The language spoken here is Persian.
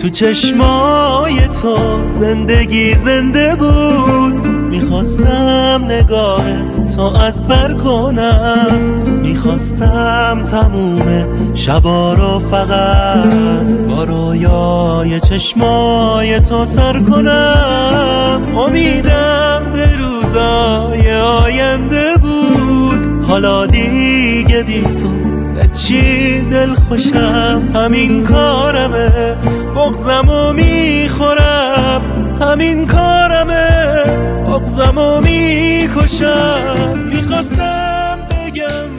تو چشمای تو زندگی زنده بود. میخواستم نگاه تو از بر کنم، میخواستم تموم شبا رو فقط با رویای چشمای تو سر کنم. امیدم به روزای آینده بود، حالا دیگه بی تو به چی دل خوشم. همین کارمه، بغضمو میخورم، همین کارمه، بغضمو میکشم. میخواستم بگم